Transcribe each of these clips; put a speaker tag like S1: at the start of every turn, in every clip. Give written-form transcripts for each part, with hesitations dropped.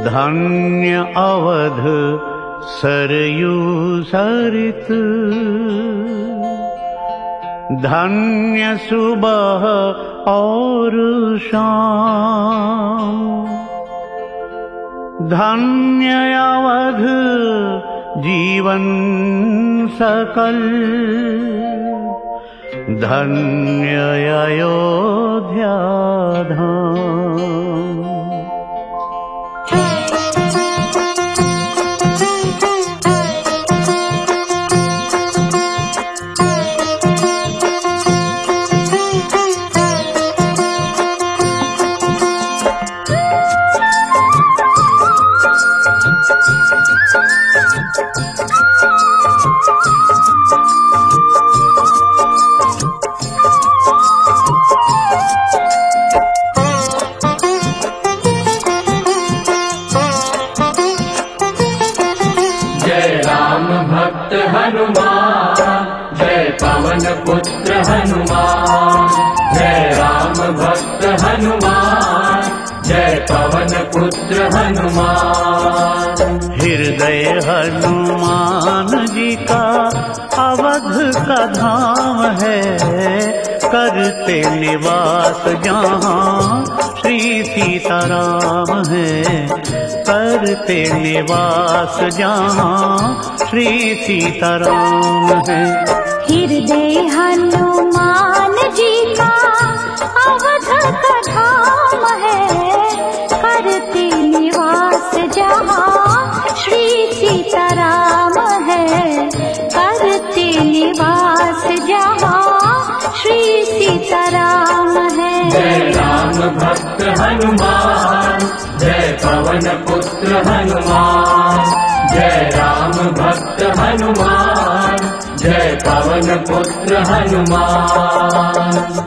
S1: धन्य अवध सरयू सरित, धन्य सुबह और शाम, धन्य अवध जीवन सकल, धन्य अयोध्या धाम।
S2: भक्त हनुमान, जय पवन पुत्र हनुमान। जय राम भक्त हनुमान, जय पवन पुत्र हनुमान।
S1: हृदय हनुमान जी का अवध का धाम है, करते निवास जहाँ श्री सीताराम है, करते निवास जहाँ श्री सीताराम है।
S3: हृदय हनुमान जी का अवध का धाम है, करते निवास जहाँ श्री सीताराम है, करते निवास जहाँ श्री सीताराम है।
S2: जय राम भक्त हनुमान, जय पवन पुत्र हनुमान। जय राम भक्त हनुमान, जय पवन पुत्र हनुमान।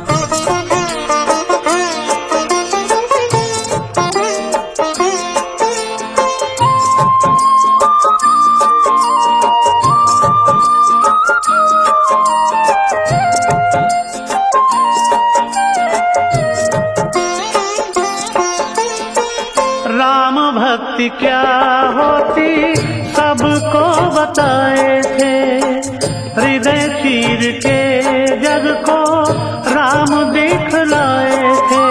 S1: राम भक्ति क्या होती सबको बताए थे, हृदय चीर के जग को राम दिखलाए थे।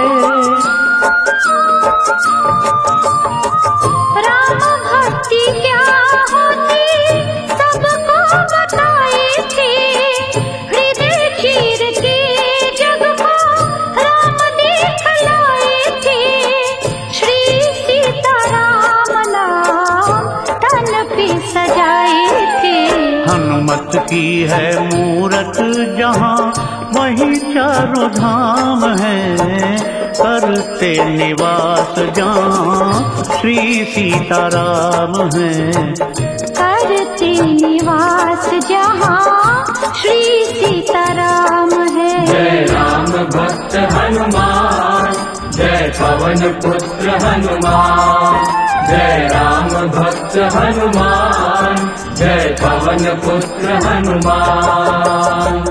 S3: राम भक्ति क्या होती सबको बताए थे, हृदय चीर के जग को राम दिखलाए थे। श्री सीताराम नाम तन पे सजाए थे।
S1: हनुमत की है मूरत जहाँ वही चारों धाम है, करते निवास जहाँ श्री सीताराम है,
S3: करते निवास जहाँ श्री सीताराम है।
S2: जय राम भक्त हनुमान, जय पवन पुत्र हनुमान। जय राम भक्त हनुमान, जय पवन पुत्र हनुमान।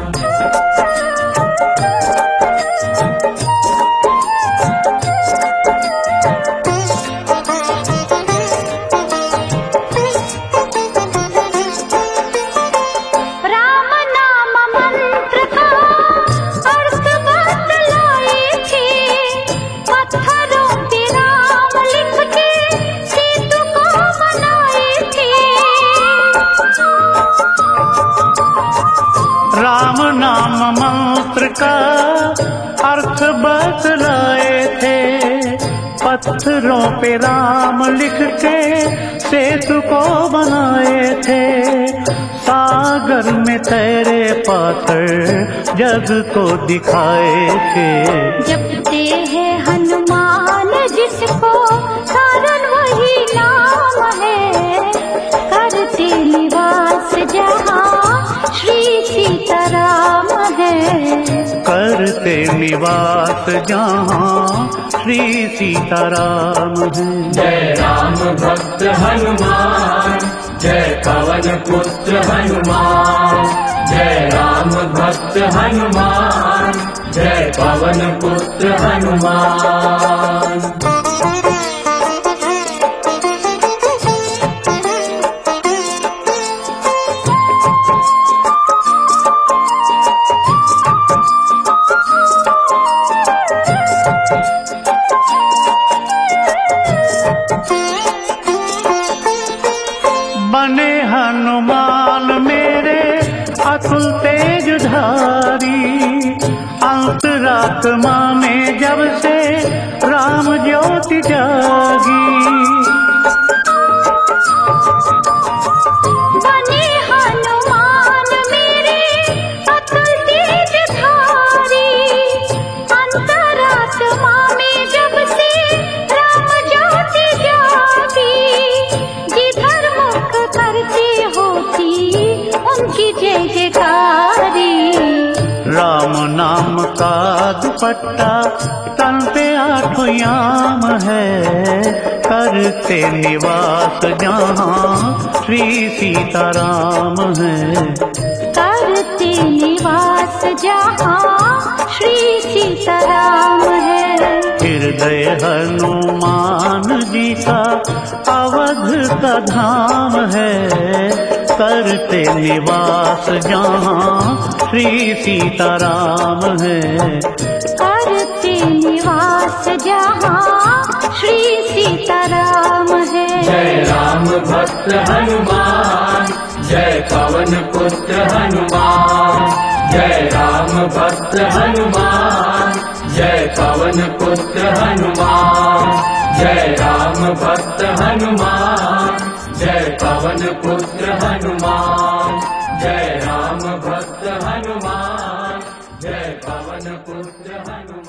S3: राम नाम मंत्र का अर्थ बतलाए थे, पत्थरों पे राम लिख के सेतु को बनाए थे।
S1: राम नाम मंत्र का अर्थ बतलाए थे, पत्थरों पे राम लिख के सेतु को बनाए थे। सागर में तैरे पाथर जग को दिखाए थे।
S3: जपते हैं हनुमान जिसको कारण वही नाम है, करते निवास जहाँ श्री सीताराम है,
S1: करते निवास जहाँ श्री सीताराम है।
S2: जय राम भक्त हनुमान, जय पवन पुत्र हनुमान। जय राम भक्त हनुमान, जय पवन पुत्र हनुमान।
S1: प्यारी। अंतरात्मा में जब से राम ज्योति जागी,
S3: बने हनुमान मेरे अतुल तेजधारी। अंतरात्मा में जब से राम ज्योति जागी, जिधर मुख करते होती उनकी जय जयकारी।
S1: राम नाम का दुपट्टा तन पे आठों याम है, करते निवास जहाँ श्री सीताराम है।
S3: करते निवास जहाँ श्री सीताराम है।
S1: हृदय हनुमान जी का अवध का धाम है, करते निवास जहाँ श्री सीताराम है।
S3: करते निवास जहाँ श्री सीताराम है।
S2: जय राम भक्त हनुमान, जय पवन पुत्र हनुमान। जय राम भक्त हनुमान, जय पवन पुत्र हनुमान। जय राम भक्त हनुमान, जय पवन पुत्र हनुमान। जय राम भक्त हनुमान, जय पवन पुत्र हनुमान।